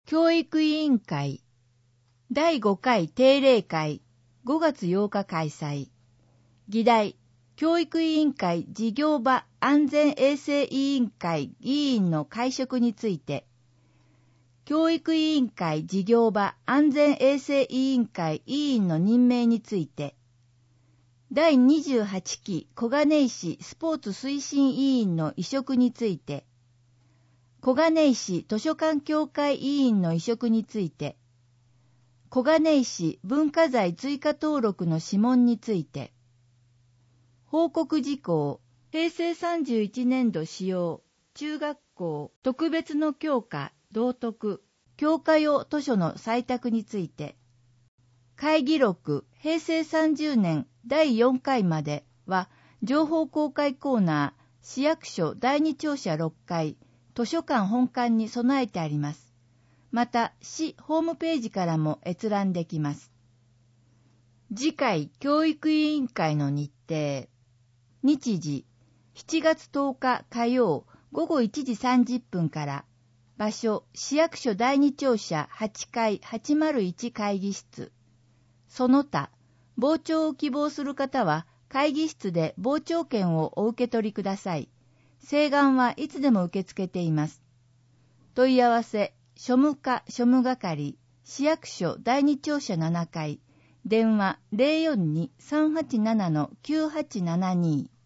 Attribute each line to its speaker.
Speaker 1: 教育委員会第5回定例会5月8日開催。議題、教育委員会事業場安全衛生委員会議員の会食について、教育委員会事業場安全衛生委員会委員の任命について、第28期小金井市スポーツ推進委員の委嘱について、小金井市図書館協会委員の委嘱について、小金井市文化財追加登録の諮問について、報告事項、平成31年度使用、中学校特別の教科、道徳、教科用図書の採択について、会議録、平成30年第4回までは、情報公開コーナー、市役所第2庁舎6階、図書館本館に備えてあります。また、市ホームページからも閲覧できます。次回教育委員会の日程。日時、7月10日火曜午後1時30分から、場所、市役所第2庁舎8階801会議室。その他、傍聴を希望する方は、会議室で傍聴券をお受け取りください。請願はいつでも受け付けています。問い合わせ、庶務課庶務係、市役所第2庁舎7階、電話 042-387-9872